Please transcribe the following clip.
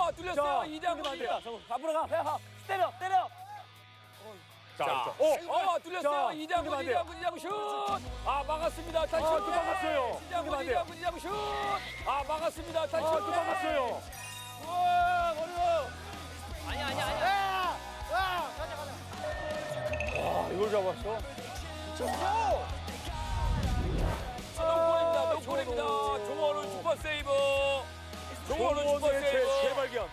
뚫렸어요. 이장군입니다. 앞으로 가. 때려. 자, 뚫렸어요. 이장군 슛. 막았습니다. 다시 또 막았어요. 이장군 슛. 막았습니다. 다시 또 막았어요. 우와, 머리로. 아니야. 이걸 잡았어. 노골입니다. 종원은 슈퍼 세이브. 종원은 슈퍼 세이브. 재발견.